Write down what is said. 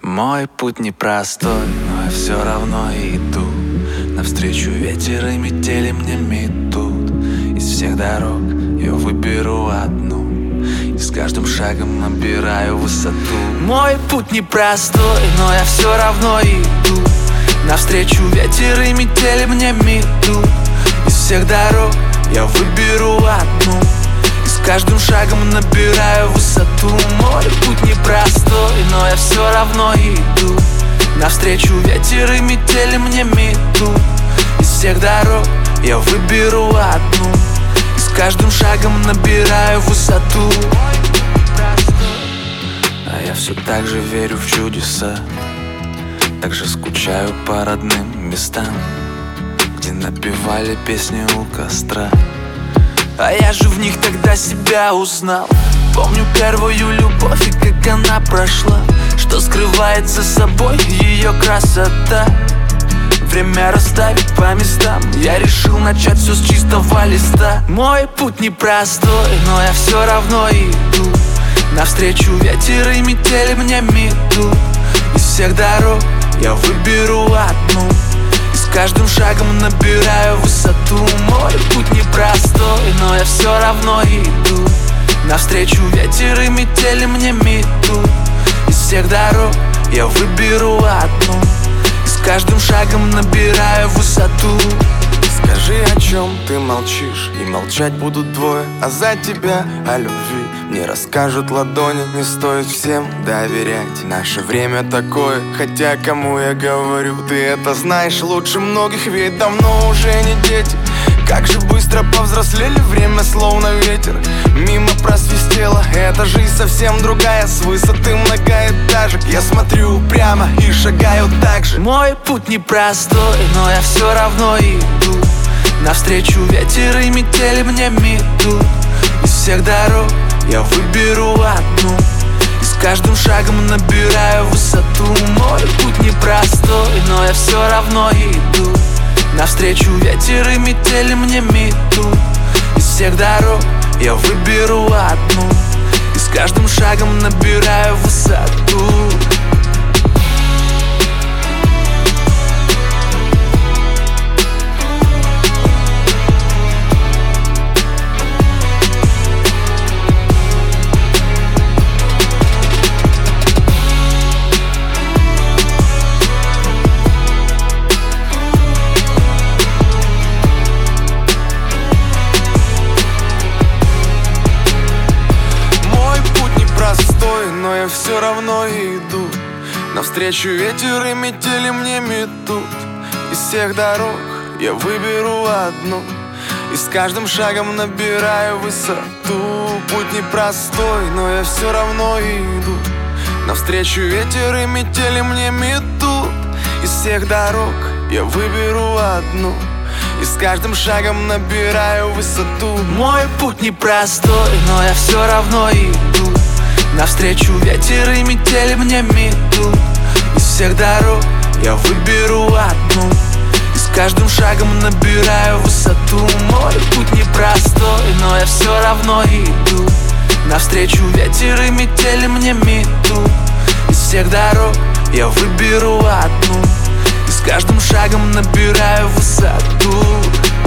Мой путь непростой, но я все равно иду. Навстречу ветер и метели мне метут. Из всех дорог я выберу одну, и с каждым шагом набираю высоту. Мой путь непростой, но я все равно иду. Навстречу ветер и метели мне метут. Из всех дорог я выберу одну, и с каждым шагом набираю высоту. Мой путь непростой, но я все равно иду. Навстречу ветер и метели мне метут. Из всех дорог я выберу одну, и с каждым шагом набираю высоту. А я все так же верю в чудеса, так же скучаю по родным местам, где напевали песни у костра. А я же в них тогда себя узнал. Помню первую любовь и как она прошла, что скрывает за собой ее красота. Время расставить по местам, я решил начать все с чистого листа. Мой путь непростой, но я все равно иду. Навстречу ветер и метели мне метут. Из всех дорог я выберу одну, и с каждым шагом набираю высоту. Мой путь непростой, но я все равно иду. Навстречу ветер и метели мне метут. Из всех дорог я выберу одну, и с каждым шагом набираю высоту. Скажи, о чем ты молчишь, и молчать будут двое. А за тебя о любви мне расскажут ладони. Не стоит всем доверять, наше время такое. Хотя кому я говорю, ты это знаешь лучше многих. Ведь давно уже не дети. Как же быстро повзрослели, время словно ветер мимо просвистело. Эта жизнь совсем другая, с высоты многоэтажек. Я смотрю прямо и шагаю так же. Мой путь непростой, но я все равно иду. Навстречу ветер и метели мне метут. Из всех дорог я выберу одну, и с каждым шагом набираю высоту. Мой путь непростой, но я все равно иду. Навстречу ветер и метели мне метут. Из всех дорог я выберу одну, и с каждым шагом набираю высоту. Но я все равно иду. Навстречу ветер и метели мне метут. Из всех дорог я выберу одну, и с каждым шагом набираю высоту. Путь непростой, но я все равно иду. Навстречу ветер и метели мне метут. Из всех дорог я выберу одну, и с каждым шагом набираю высоту. Мой путь непростой, но я все равно иду. Навстречу ветер и метели мне метут. Из всех дорог я выберу одну, и с каждым шагом набираю высоту. Мой путь непростой, но я все равно иду. Навстречу ветер и метели мне метут. Из всех дорог я выберу одну, и с каждым шагом набираю высоту.